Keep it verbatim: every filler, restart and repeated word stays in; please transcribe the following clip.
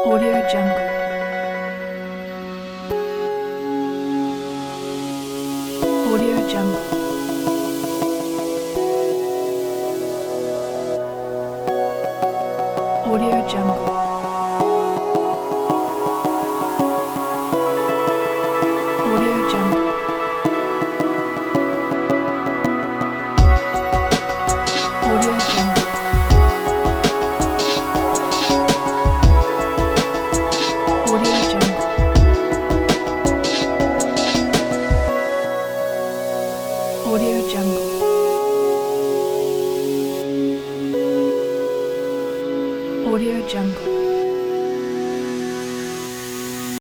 Audio Jungle. Audio Jungle. Audio Jungle. Audio Jungle. Audio Jungle. Audio Jungle. Audio Jungle. Audio Jungle.